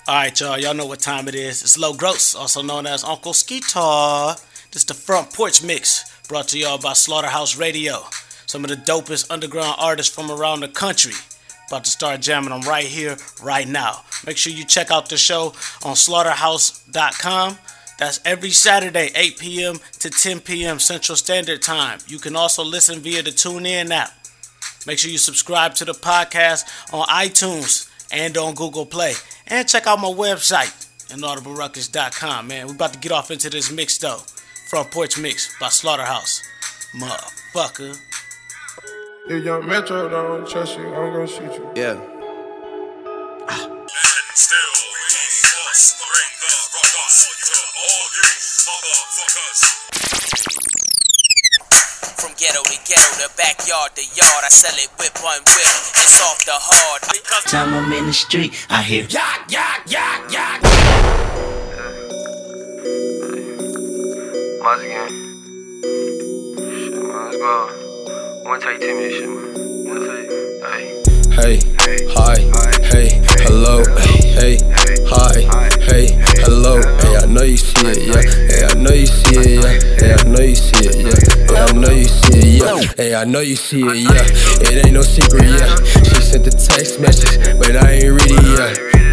Alright, y'all know what time it is. It's Low Gross, also known as Uncle Skeetar. This is the Front Porch Mix, brought to y'all by Slaughterhouse Radio. Some of the dopest underground artists from around the country. About to start jamming them right here, right now. Make sure you check out the show on slaughterhouse.com. That's every Saturday, 8 p.m. to 10 p.m. Central Standard Time. You can also listen via the TuneIn app. Make sure you subscribe to the podcast on iTunes and on Google Play. And check out my website, inaudibleruckus.com, man. We're about to get off into this mix, though. Front Porch Mix by Slaughterhouse. Motherfucker. If young Metro don't trust you, I'm gonna shoot you. Yeah. And still we must bring the ruckus to all you motherfuckers. From ghetto to ghetto, the backyard to yard, I sell it whip on whip. It's off the hard. Time I'm in the street, I hear Yak, yak, yak, yak. Once again. Shit, man, let's go. One take 10 minutes, shit, man. One take. Hey, hi, hey, hello, hey, hi, hey, hello. Hey, I know you see it, yeah. Hey, I know you see it, yeah. Hey, I know you see it, yeah. Hey, I know you see it, yeah. Hey, I know you see it, yeah. It ain't no secret, yeah. She sent the text message, but I ain't read it yet.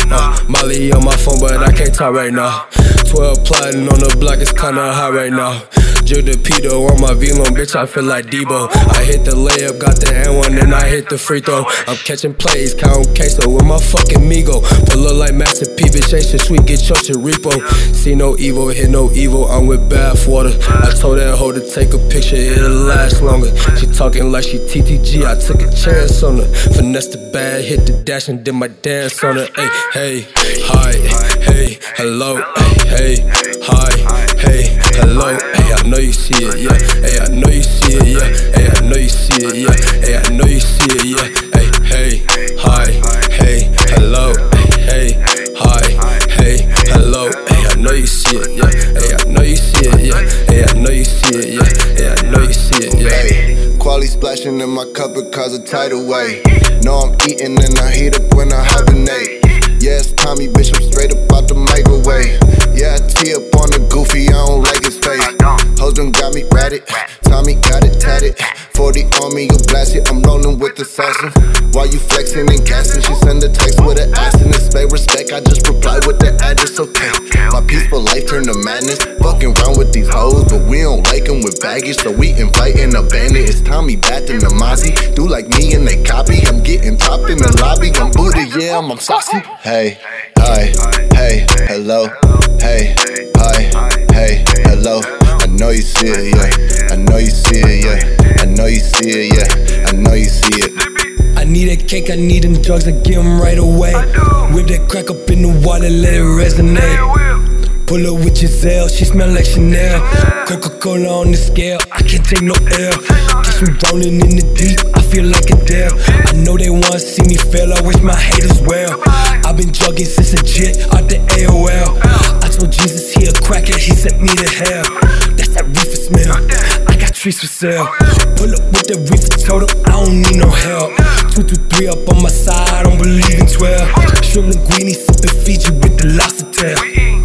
Molly on my phone, but I can't talk right now. 12 plotting on the block, it's kinda hot right now. Jill the Pito on my V-Lone, bitch, I feel like Debo. I hit the layup, got the N1, then I hit the free throw. I'm catching plays, counting queso with my fucking Migo. Pull up like Master P, bitch, ain't shit sweet, get your shit repo. See no evil, hit no evil, I'm with bath water. I told that hoe to take a picture, it'll last longer. She talking like she TTG, I took a chance on her. Finesse the bag, hit the dash, and did my dance on her. Hey, hi, hey, hello, hey, hi, hey, hello. Hey, I know you see it, yeah. Hey, I know you see it, yeah. Hey, I know you see it, yeah. Hey, I know you see it, yeah. Hey, hi, hey, hello. Hey, hi, hey, hello. Hey, I know you see it, yeah. Hey, I know you see it, yeah. Hey, I know you see it, yeah. Hey, I know you see it, yeah. Quality splashing in my cup because of tidal wave. Know I'm eating and I heat up when I hibernate. Yeah, it's Tommy, bitch, I'm straight up out the microwave. Yeah, I tee up on the goofy, I don't like his face. Hoes done got me ratted, Tommy got it tatted. 40 on me, you blast it, I'm rolling with assassin. While you flexing and gassing, she send a text with an ass and it's pay respect. I just reply with the address, okay. My peaceful life turned to madness. Fucking around with these hoes, but we don't like them with baggage. So we inviting a bandit, it's Tommy back in the Mozzie. Do like me and they copy, I'm getting topped in the lobby. I'm booty, yeah, I'm saucy. Hey, hi, hey, hello. Hey, hi, hey, hello. I know you see it, yeah. I know you see it, yeah. I know you see it, yeah. I know you see it. I need a cake, I need them drugs, I give them right away. Whip that crack up in the water, let it resonate. Pull up with Giselle, she smell like Chanel. Coca-Cola on the scale, I can't take no L. Catch me rolling in the deep, I feel like Adele. I know they wanna see me fail, I wish my haters well. I've been jugging since a jit out the AOL. I told Jesus he a cracker, he sent me to hell. That's that reefer smell, I got trees for sale. Pull up with the reefer, told him I don't need no help. 2 to 3 up on my side, I don't believe in 12. Shrimp linguine, sipping Fiji with the lobster tail.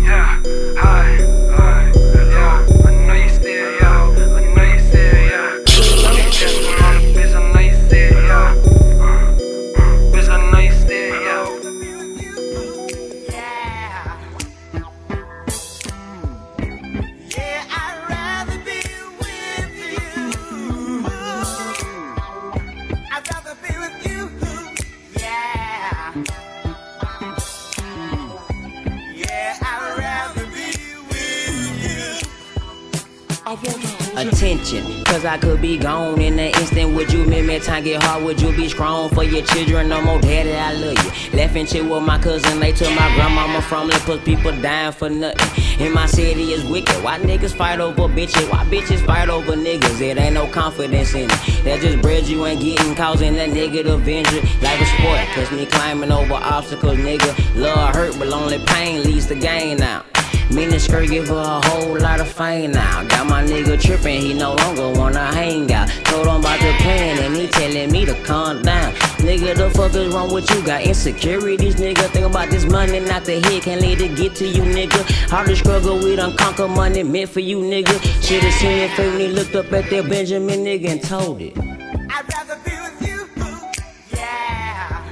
attention, cause I could be gone in an instant. Would you make me time get hard? Would you be strong for your children? No more daddy, I love you. Laughing chill with my cousin, they took my grandmama from the cause people dying for nothing. In my city is wicked. Why niggas fight over bitches? Why bitches fight over niggas? It ain't no confidence in it. That just bread you ain't getting, causing that negative injury. Like a sport, catch me climbing over obstacles, nigga. Love hurt, but only pain leads to gain now. Mean skirt give her a whole lot of fame now. Got my nigga trippin', he no longer wanna hang out. Told him about the plan and he telling me to calm down. Nigga, the fuck is wrong with you? Got insecurities, nigga. Think about this money, not the head. Can't let it get to you, nigga. How to struggle, we done conquer money meant for you, nigga. Should've seen it when he looked up at that Benjamin nigga and told it. I'd rather be with you, yeah.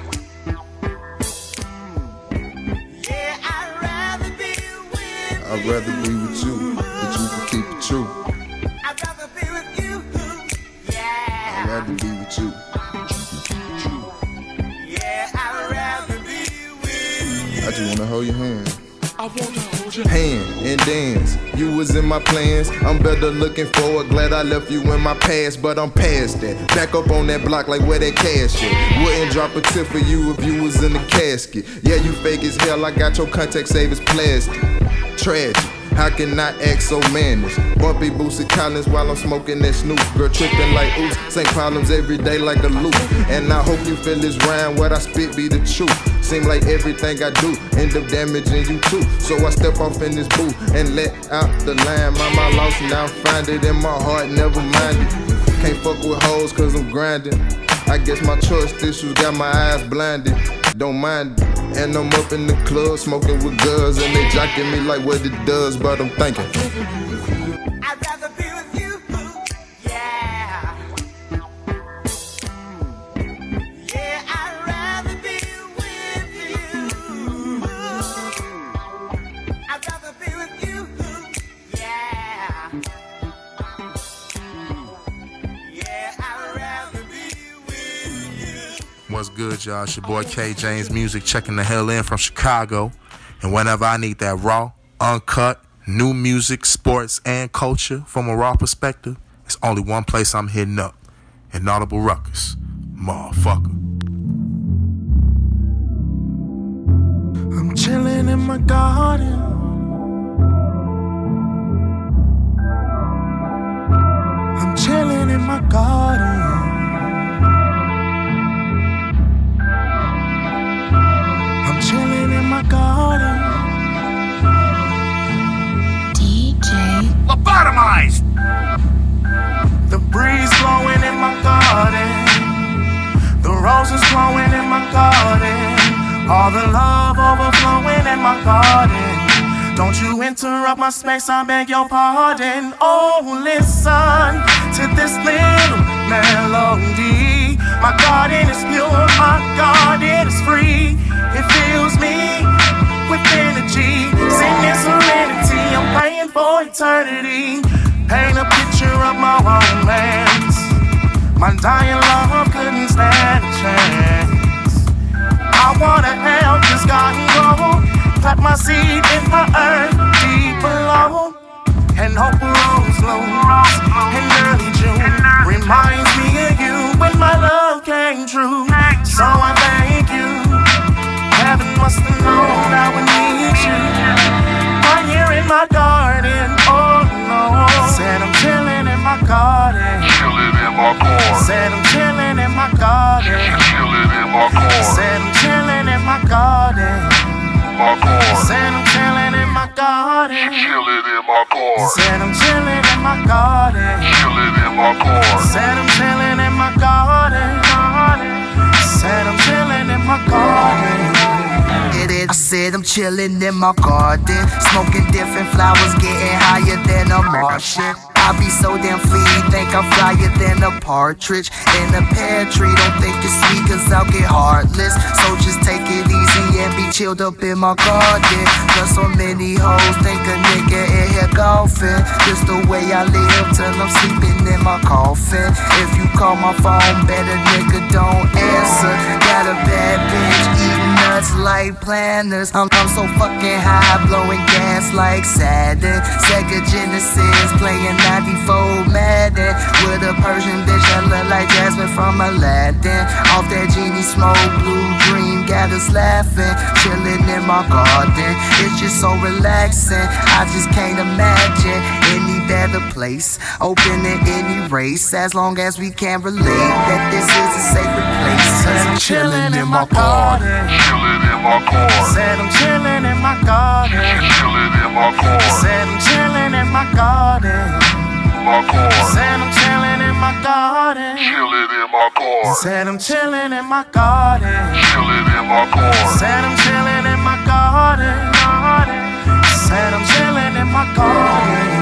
Yeah, I'd rather be with you. I'd rather be with you, but you can keep it true. I'd rather be with you, yeah. I'd rather be with you. Yeah, I'd rather be with you. I just wanna hold your hand. I wanna hold your hand and dance. You was in my plans. I'm better looking forward. Glad I left you in my past, but I'm past that. Back up on that block like where that cash at. Wouldn't drop a tip for you if you was in the casket. Yeah, you fake as hell. I got your contact savers plastic. Tragic. How can I act so mannish? Bumpy Boosie Collins while I'm smoking that Snoop. Girl tripping like oops, same problems every day like a loop. And I hope you feel this rhyme, what I spit be the truth. Seem like everything I do end up damaging you too. So I step off in this booth and let out the line. Mama lost, now find it in my heart, never mind it. Can't fuck with hoes cause I'm grinding. I guess my trust issues got my eyes blinded. Don't mind it. And I'm up in the club smoking with girls and they jocking me like what it does, but I'm thinking I'd rather be with you, yeah. Yeah, I'd rather be with you. I'd rather be with you, yeah. Yeah, I'd rather be with you. What's good, y'all? It's your boy K James Music checking the hell in from Chicago. And whenever I need that raw, uncut, new music, sports, and culture from a raw perspective, it's only one place I'm hitting up. Inaudible Ruckus. Motherfucker. I'm chilling in my garden. I'm chilling in my garden. I'm chilling in my garden. DJ Lobotomized. The breeze blowing in my garden. The roses blowing in my garden. All the love overflowing in my garden. Don't you interrupt my space, I beg your pardon. Oh, listen to this little melody. My garden is pure, my garden is free. It fills me with energy. Singing serenity, I'm praying for eternity. Paint a picture of my romance. My dying love couldn't stand a chance. I wanna help this garden grow. Plant my seed in the earth deep below. And hope rose blooms in early June. Reminds me of you when my love came true. So I thank you. Heaven must have known I would need you. Right here in my garden, oh no. Said I'm chilling in my garden. Chilling in my garden. Said I'm chilling in my garden. Chilling in my garden. Said I'm chilling in my garden. My garden. Said I'm chilling in my garden. Chilling in my garden. Said I'm chilling in my garden. Chilling in my garden. Said I'm chilling in my garden. Said I'm chilling in my garden. I said I'm chillin' in my garden, smoking different flowers, getting higher than a Martian. I be so damn fleet, think I'm flyer than a partridge in a pear tree. Don't think it's sweet cause I'll get heartless. So just take it easy and be chilled up in my garden. There's so many hoes, think a nigga in here golfing. Just the way I live till I'm sleeping in my coffin. If you call my phone, better nigga don't answer. Got a bad bitch eating nuts like planners. I'm so fucking high, blowing gas like Saturn. Sega Genesis playing 94 Madden with a Persian bitch that look like Jasmine from Aladdin. Off that genie smoke, blue dream got us laughing. Chilling in my garden, it's just so relaxing. I just can't imagine any better place. Opening any race, as long as we can relate that this is a sacred place. Said I'm chilling in my garden. Chilling in my garden. Said I'm chilling in my garden. Chilling in my garden. Said I'm chilling in my garden. My garden. Said I'm chilling in my garden. Chillin' in my car. Said I'm chillin' in my garden. Chillin' in my car. Said I'm chillin' in my garden. Said I'm chillin' in my garden.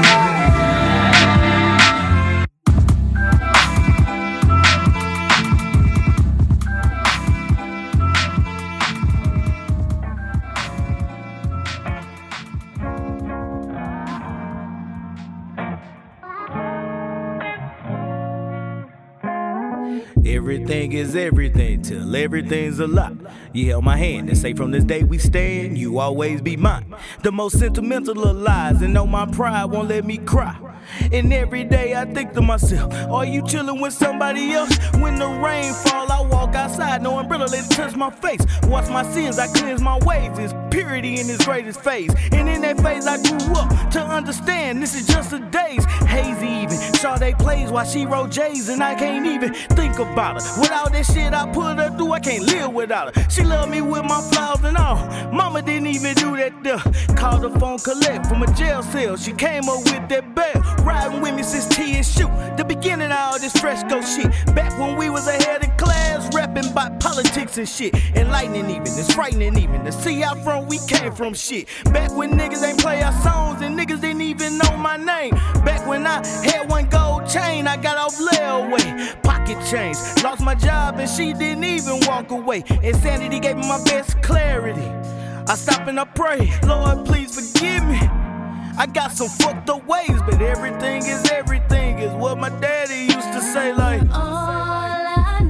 Everything is everything till everything's a lot. You held my hand and say from this day we stand, you always be mine. The most sentimental of lies, and know my pride won't let me cry. And every day I think to myself, are you chillin' with somebody else? When the rain fall, I walk outside, no umbrella, let it touch my face. Wash my sins, I cleanse my ways. It's purity in its greatest phase. And in that phase I grew up to understand this is just a daze. Hazy even, Sade plays while she wrote J's, and I can't even think about her. With all that shit I put her through, I can't live without her. She loved me with my flaws and all. Mama didn't even do that there. Called the phone collect from a jail cell. She came up with that bell. Riding with me since T and shoot. The beginning of all this fresco shit. Back when we was ahead in class, rapping about politics and shit. Enlightening even, it's frightening even to see how from we came from shit. Back when niggas ain't play our songs and niggas didn't even know my name. Back when I had one gold chain, I got off layaway. Pocket change, lost my job and she didn't even walk away. Insanity gave me my best clarity. I stop and I pray, Lord please forgive me. I got some fucked up ways, but everything is what my daddy used to say, like all I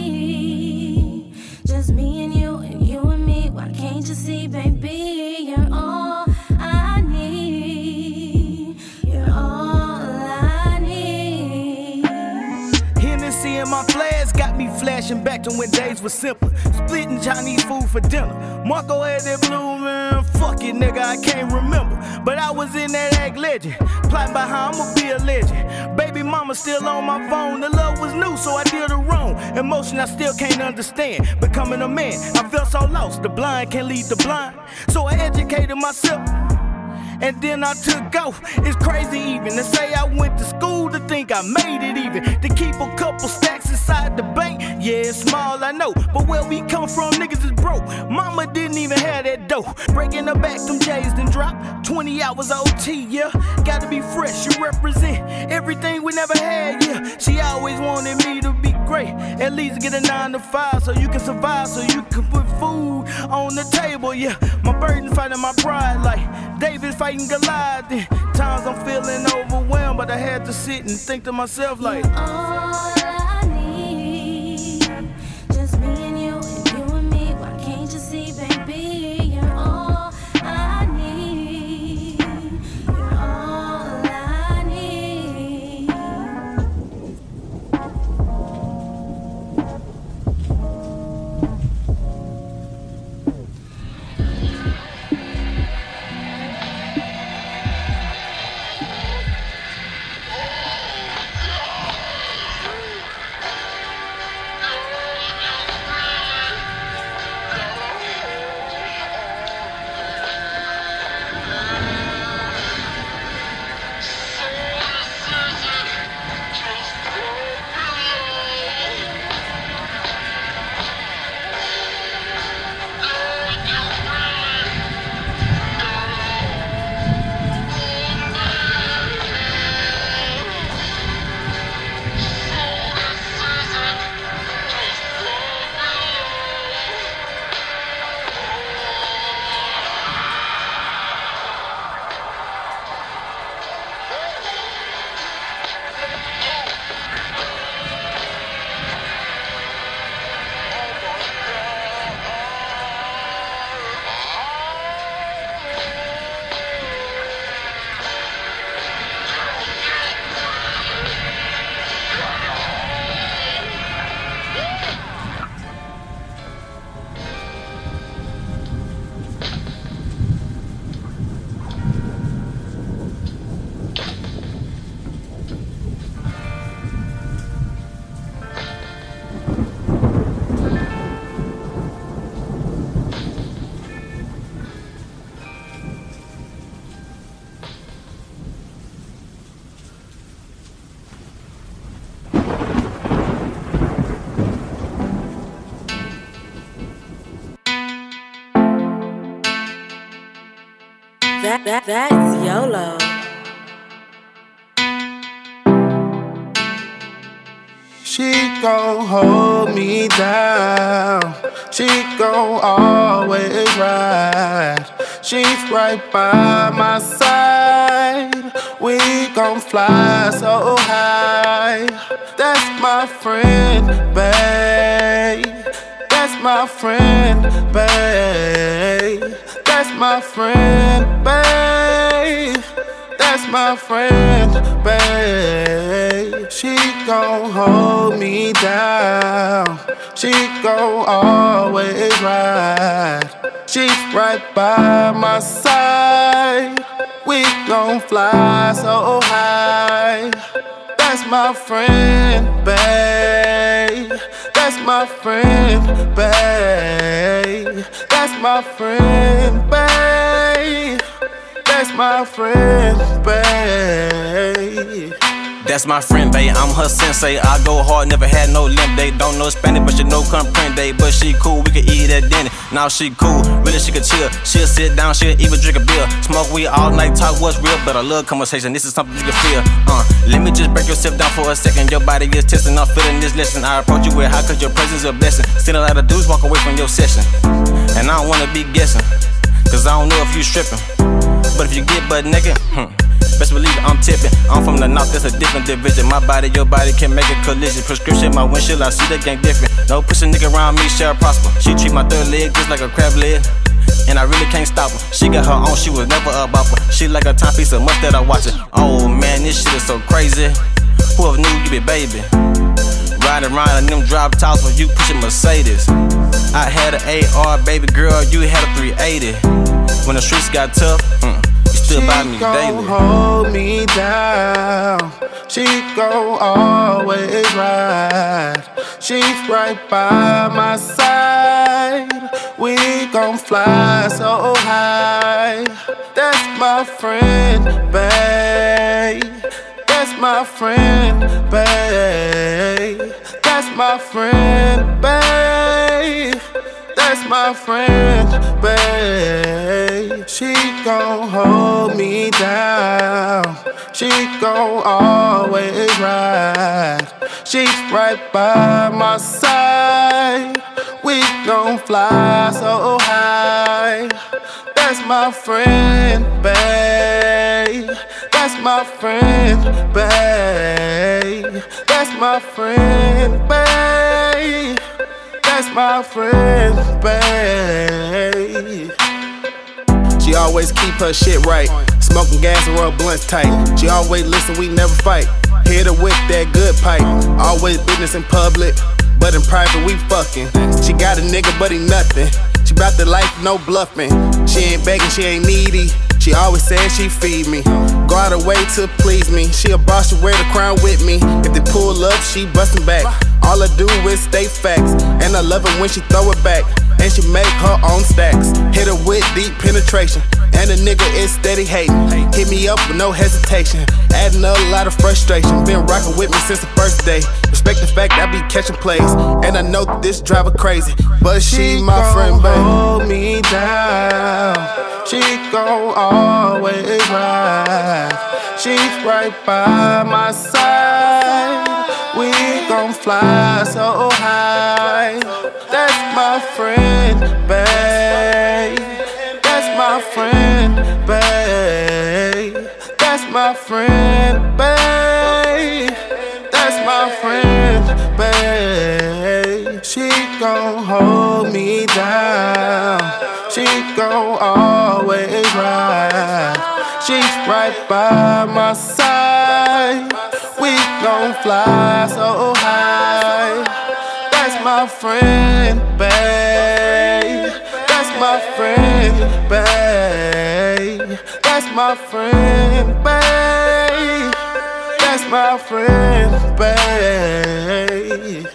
need, just me and you and me. Why can't you see, baby, you're all I need. You're all I need. Hennessy in my flash got me flashing back to when days were simple. Splitting Chinese food for dinner. Marco had that blue, man. Fuck it, nigga, I can't remember. But I was in that act legend, plotting by how I'ma be a legend. Baby mama still on my phone. The love was new, so I did her wrong. Emotion I still can't understand. Becoming a man, I felt so lost. The blind can't lead the blind. So I educated myself, and then I took off. It's crazy even to say I went to school, to think I made it even. To keep a couple stacks inside the bank, yeah, it's small, I know. But where we come from, niggas is broke. Mama didn't even have that dough. Breaking her back, them J's then drop. 20 hours OT, yeah. Gotta be fresh, you represent everything we never had, yeah. She always wanted me to be great. At least get a 9 to 5 so you can survive, so you can put food on the table, yeah. My burden fighting my pride like David fighting Goliath. Times I'm feeling overwhelmed, but I had to sit and think to myself like all I need, just me and you and me. Why can't you see, baby, you're all I need. You're all I need. That's YOLO. She gon' hold me down. She gon' always ride. She's right by my side. We gon' fly so high. That's my friend, babe. That's my friend, babe. That's my friend, babe. That's my friend, babe. She gon' hold me down. She gon' always ride. She's right by my side. We gon' fly so high. That's my friend, babe. That's my friend, babe. That's my friend, babe. That's my friend, babe. That's my friend, babe. I'm her sensei. I go hard, never had no limp day. Don't know Spanish, but she know comprende. But she cool, we could eat at dinner. Now she cool, really she could chill. She'll sit down, she'll even drink a beer. Smoke weed all night, talk what's real. But I love conversation, this is something you can feel. Let me just break yourself down for a second. Your body is testing, I'm feeling this lesson. I approach you with how cause your presence is a blessing. Still a lot of dudes walk away from your session. And I don't wanna be guessing, cause I don't know if you stripping. But if you get butt naked, best believe I'm tipping. I'm from the north, that's a different division. My body, your body can make a collision. Prescription, my windshield, I see the gang different. No push a nigga around me, shall prosper. She treat my third leg just like a crab leg, and I really can't stop her. She got her own, she was never a bopper. She like a timepiece of much that I watch it. Oh man, this shit is so crazy. Whoever knew you be baby. Riding around in them drop tops when you pushing Mercedes. I had an AR, baby girl, you had a 380. When the streets got tough, you stood by me daily. She gon' hold me down. She gon' always ride. She's right by my side. We gon' fly so high. That's my friend, babe. That's my friend, babe. That's my friend, babe. That's my friend, babe. She gon' hold me down. She gon' always ride. She's right by my side. We gon' fly so high. That's my friend, babe. That's my friend, babe. That's my friend, babe. That's my friend, babe. She always keep her shit right. Smoking gas and roll blunts tight. She always listen, we never fight. Hit her with that good pipe. Always business in public, but in private we fucking. She got a nigga, but he nothing. She bout the life, no bluffing. She ain't begging, she ain't needy. She always said she feed me. Go out her way to please me. She a boss, she wear the crown with me. If they pull up, she bustin' back. All I do is state facts, and I love it when she throw it back. And she make her own stacks. Hit her with deep penetration, and a nigga is steady hating. Hit me up with no hesitation, adding a lot of frustration. Been rockin' with me since the first day. Respect the fact I be catching plays, and I know that this drive her crazy, but she my friend, babe. Hold me down. She gon' always ride. She's right by my side. We gon' fly so high. That's my friend, babe. That's my friend, babe. That's my friend, babe. That's my friend, babe. She gon' hold me down. She gon' always ride. She's right by my side. We gon' fly so high. That's my friend, babe. That's my friend, babe. That's my friend, babe. That's my friend, babe.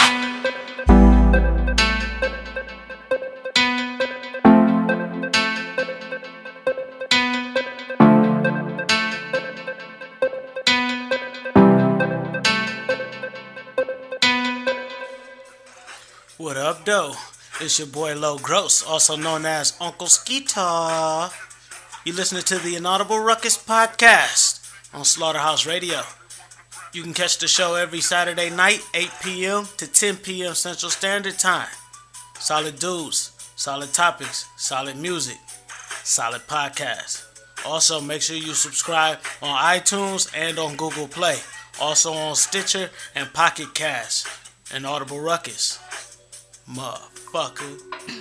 What up, though? It's your boy Low Gross, also known as Uncle Skeetar. You're listening to the Inaudible Ruckus podcast on Slaughterhouse Radio. You can catch the show every Saturday night, 8 p.m. to 10 p.m. Central Standard Time. Solid dudes, solid topics, solid music, solid podcast. Also, make sure you subscribe on iTunes and on Google Play. Also on Stitcher and Pocket Cast. Inaudible Ruckus. Motherfucker.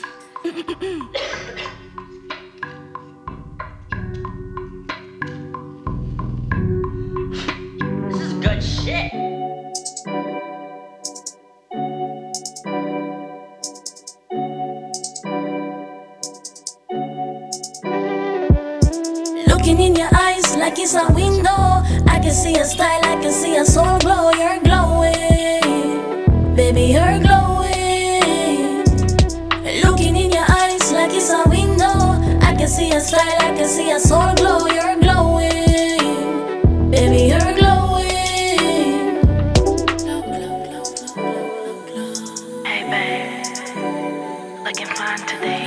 This is good shit. Looking in your eyes like it's a window. I can see a style, I can see a soul glow. You're glowing, baby, you're glowing. Looking in your eyes like it's a window. I can see a style, I can see a soul glow. You're glowing, baby, you're glowing. Hey babe, looking fine today.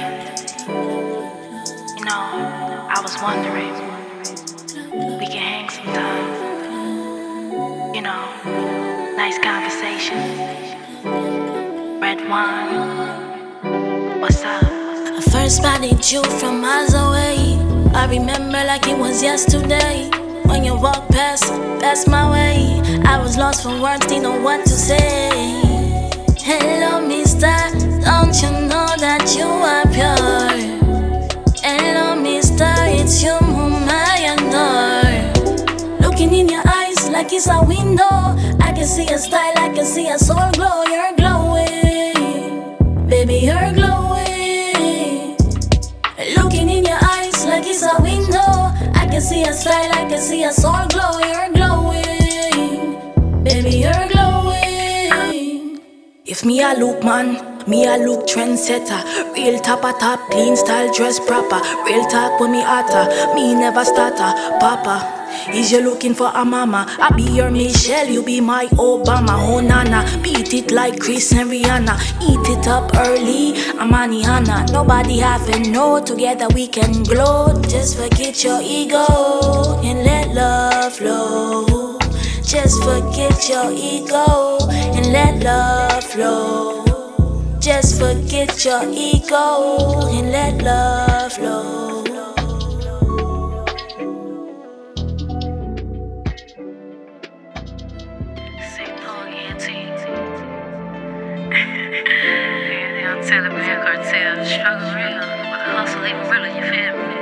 You know, I was wondering, we can hang sometime. You know, nice conversation. Red wine. What's up? I first spotted you from miles away. I remember like it was yesterday. When you walked past my way, I was lost for words, didn't know what to say. Hello, mister, don't you know that you are pure? Hello, mister, it's you whom I adore. Looking in your eyes like it's a window. I can see a style, I can see a soul glow. You're glowing, baby, you're glowing. Looking in your eyes like it's a window. I can see a style, I can see a soul glow. You're glowing, baby, you're glowing. If me a look man, me a look trendsetter. Real top a top, clean style, dress proper. Real talk when me hotter, me never stutter. Papa, is you looking for a mama? I be your Michelle, you be my Obama. Oh nana, beat it like Chris and Rihanna. Eat it up early, I'm Anihana. Nobody have to know, together we can glow. Just forget your ego and let love flow. Just forget your ego and let love flow. Just forget your ego and let love flow. I'm telling me, cartel, the struggle real, but the hustle even realer, you feel me?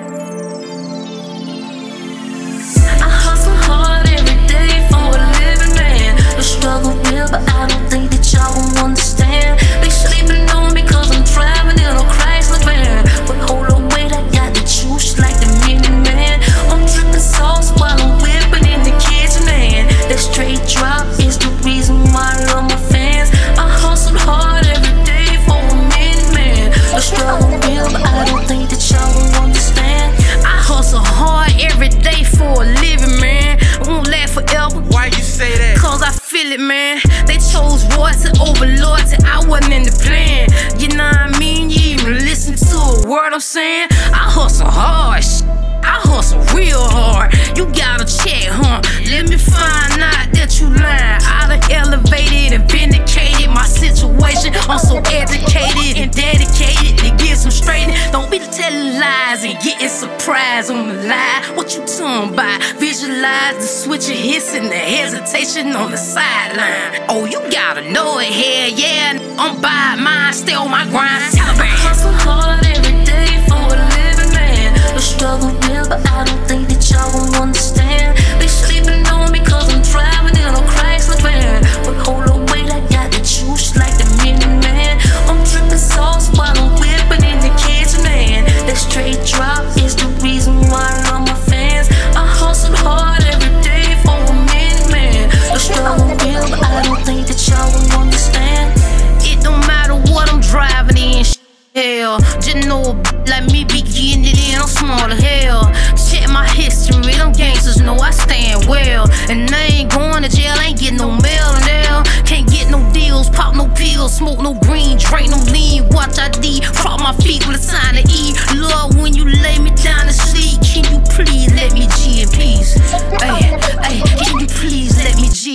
I hustle hard every day for a living, man. The struggle real, but I don't think that y'all won't understand. They sleeping on me cause I'm driving in a Chrysler van. But hold on, wait, I got the juice like the Mini-Man. I'm dripping sauce while I'm whipping in the kitchen, man. That straight drop is the reason why I love my fans. I hustle hard every day for a minute, man. The struggle real, but I don't think that y'all won't understand. I hustle hard every day for a living, man. I won't last forever. Why you say that? Cause I feel it, man. They chose royalty over loyalty. I wasn't in the plan. You know what I mean? You even listen to a word I'm saying? I hustle hard, I hustle real hard. You gotta check, huh? Let me find out that you lying. I done elevated and vindicated my situation. I'm so educated and dedicated to get some straightening. Don't be telling lies and getting surprised on the lie. What you talking about? Visualize the switch of hits and the hesitation on the sideline. Oh, you gotta know it, hell yeah. I'm by mine, stay on my grind. Taliban. I hustle hard every day for a living, man. The struggle real, but I don't think that y'all won't understand. They sleeping on me cause I'm driving in a Chrysler van. But hold on, wait, I got the juice like the Mini-Man. I'm dripping sauce while I'm whipping in the kitchen, man. That straight drop is the reason why I love my fans. I hustle hard every day for a minute, man. The struggle real, but I don't think that y'all won't understand. It don't matter what I'm driving in, hell. Just know a like me be getting it in, I'm small as hell. Check my history, them gangsters know I stand well. And I ain't going to jail, ain't getting no mail now. Can't get no deals, pop no pills, smoke no green, drink no lean. Watch ID, prop my feet with a sign to E. Lord, when you lay me down to sleep,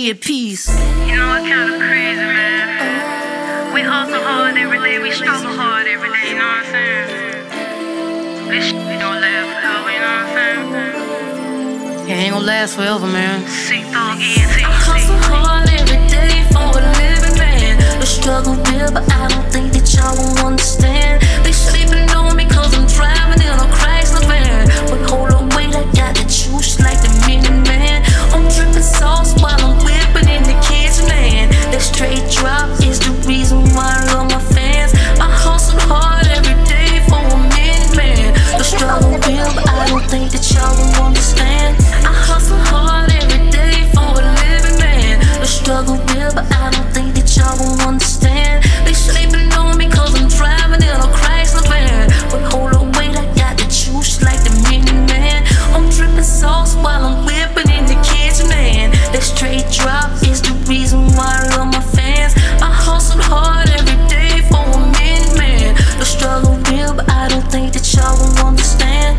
me at peace. You know it's kind of crazy, man. We hustle hard every day, we struggle hard every day, you know what I'm saying? This shit don't last forever, you know what I'm saying? It ain't gonna last forever, man. I hustle hard every day for a living, man. The struggle real, but I don't think that y'all won't understand. They sleeping on me cause I'm driving in a Chrysler van. But hold on, wait, I got the juice like the Mini-Man. I'm dripping sauce while I'm whipping in the kitchen, man. That straight drop is the reason why I love my fans. I hustle hard every day for a minute, man. The struggle real, but I don't think that y'all won't understand. I hustle hard every day for a living, man. The struggle real, but I don't think that y'all won't understand. They sleeping on me cause I'm driving in a Chrysler van. But hold on, wait, I got the juice like the Mini-Man. I'm dripping sauce while I'm whipping in the kitchen, man. That straight drop is the reason why I love my fans. I hustle hard every day for a minute, man. The struggle real, but I don't think that y'all won't understand.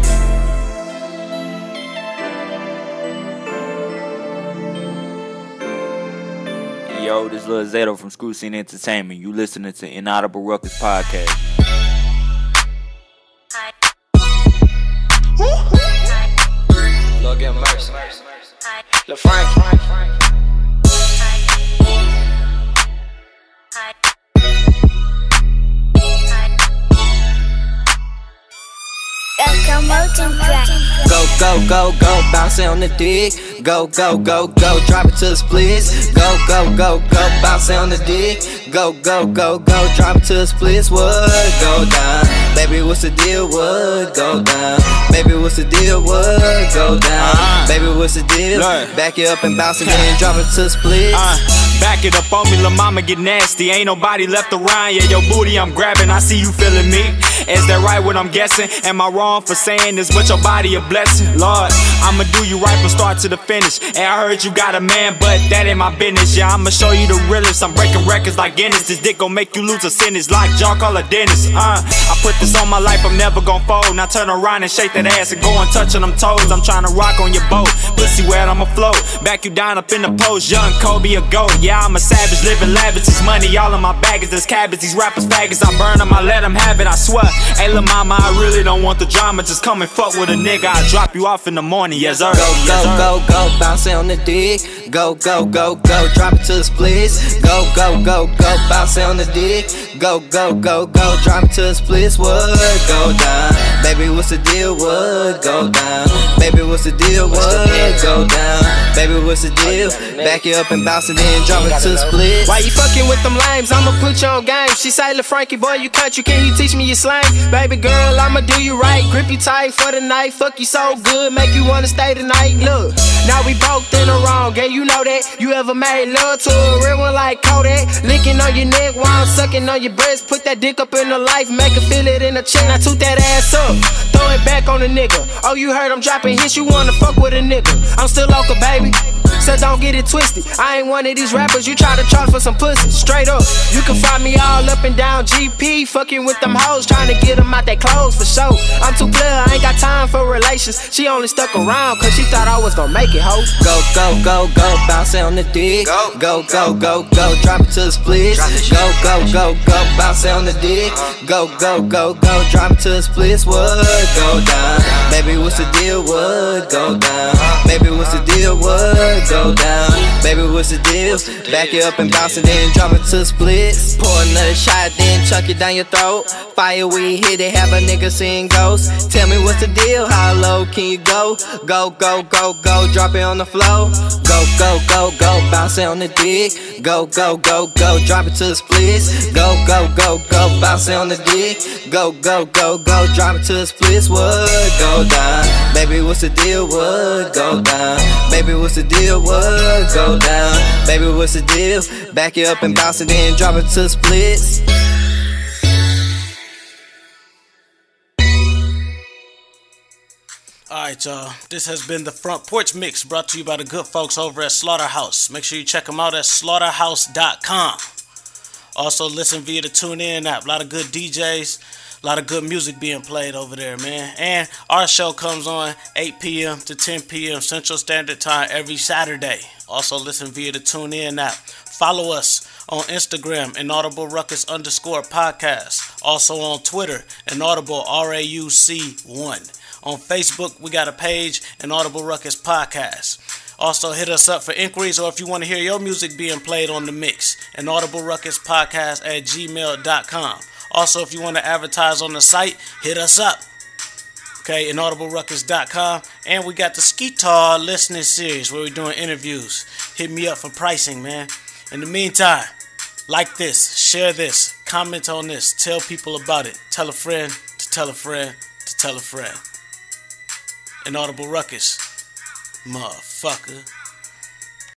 Yo, this Lil Zato from Screw Scene Entertainment. You listening to Inaudible Ruckus Podcast. Lord get mercy. Lil Frank. Go, go, go, go, bounce it on the dick. Go, go, go, go, drop it to the splits. Go, go, go, go, bounce it on the dick. Go, go, go, go, drop it to the splits. What go down? Baby, what's the deal? What go down? Baby, what's the deal? What go down? Baby, what's the deal? Back it up and bounce it in, drop it to the splits. Back it up on me, lil' mama get nasty. Ain't nobody left around, yeah, your booty I'm grabbing. I see you feeling me. Is that right what I'm guessing? Am I wrong for saying this, but your body a blessing? Lord, I'ma do you right from start to the finish. And I heard you got a man, but that ain't my business. Yeah, I'ma show you the realest. I'm breaking records like Guinness. This dick gon' make you lose a sentence like Jaw call a dentist. I put this on my life, I'm never gon' fold. Now turn around and shake that ass and go and touch on them toes. I'm tryna rock on your boat. Pussy wet, I'ma float. Back you down up in the post. Young Kobe a goat. Yeah, I'm a savage, living lavish. This money all in my baggage. There's cabbage. These rappers faggots. I burn them, I let them have it. I swear. Hey, lil' mama, I really don't want the drama. Just come and fuck with a nigga. I'll drop you off in the morning. Yes, sir. Go, go, go, go, bounce it on the dick. Go, go, go, go, drop it to the splits. Go, go, go, go, bounce it on the dick. Go, go, go, go, drop it to the splits. What go down? Baby, what's the deal? What go down? Baby, what's the deal? What go down? Baby, what's the deal? Back it up and bounce it in, drop it to the splits. Why you fucking with them lames? I'ma put you on game. She say, Lil Frankie, boy, you country, can you teach me your slang? Baby girl, I'ma do you right. Grip you tight for the night. Fuck you so good, make you wanna stay tonight. Look, now we both in the wrong, and you know that. You ever made love to a real one like Kodak? Licking on your neck while I'm sucking on your breast. Put that dick up in the life, make her feel it in the chin. I toot that ass up, throw it back on the nigga. Oh, you heard I'm dropping hits, you wanna fuck with a nigga. I'm still local, baby, so don't get it twisted. I ain't one of these rappers you try to charge for some pussy. Straight up, you can find me all up and down GP, fucking with them hoes, trying to get them out their clothes for sure. I'm too player, I ain't got time for relations. She only stuck around cause she thought I was gonna make it, ho. Go, go, go, go, bounce it on the dick. Go, go, go, go, go, drop it to the splits. Go, go, go, go, bounce it on the dick. Go, go, go, go, drop it to the splits. What go down? Baby, what's the deal? What go down? Baby, what's the deal? What go down? Baby, what's the deal? Back it up and bounce it in, drop it to the splits. Pour another shot, then chuck it down your throat. Fire weed hit it, have a nigga seeing ghosts. Tell me what's the deal? How low can you go? Go, go, go, go, drop it on the floor. Go, go, go, go, bounce it on the dick. Go, go, go, go, drop it to the splits. Go, go, go, go, bounce it on the dick. Go, go, go, go, drop it to the splits. What go down? Baby, what's the deal? What go down? Baby, what's the deal? What go down? Baby, what's the deal? Back it up and bounce it in, drop it to the splits. Alright, y'all. This has been the Front Porch Mix brought to you by the good folks over at Slaughterhouse. Make sure you check them out at slaughterhouse.com. Also, listen via the TuneIn app. A lot of good DJs, A lot of good music being played over there, man. And our show comes on 8 p.m. to 10 p.m. Central Standard Time every Saturday. Also listen via the TuneIn app. Follow us on Instagram, InaudibleRuckus_podcast. Also on Twitter, Inaudible RAUC1. On Facebook, we got a page, Inaudible Ruckus Podcast. Also hit us up for inquiries or if you want to hear your music being played on the mix, inaudibleruckuspodcast@gmail.com. Also, if you want to advertise on the site, hit us up. Okay, inaudibleruckus.com. And we got the Skeetar listening series where we're doing interviews. Hit me up for pricing, man. In the meantime, like this, share this, comment on this, tell people about it. Tell a friend to tell a friend to tell a friend. Inaudible Ruckus, motherfucker.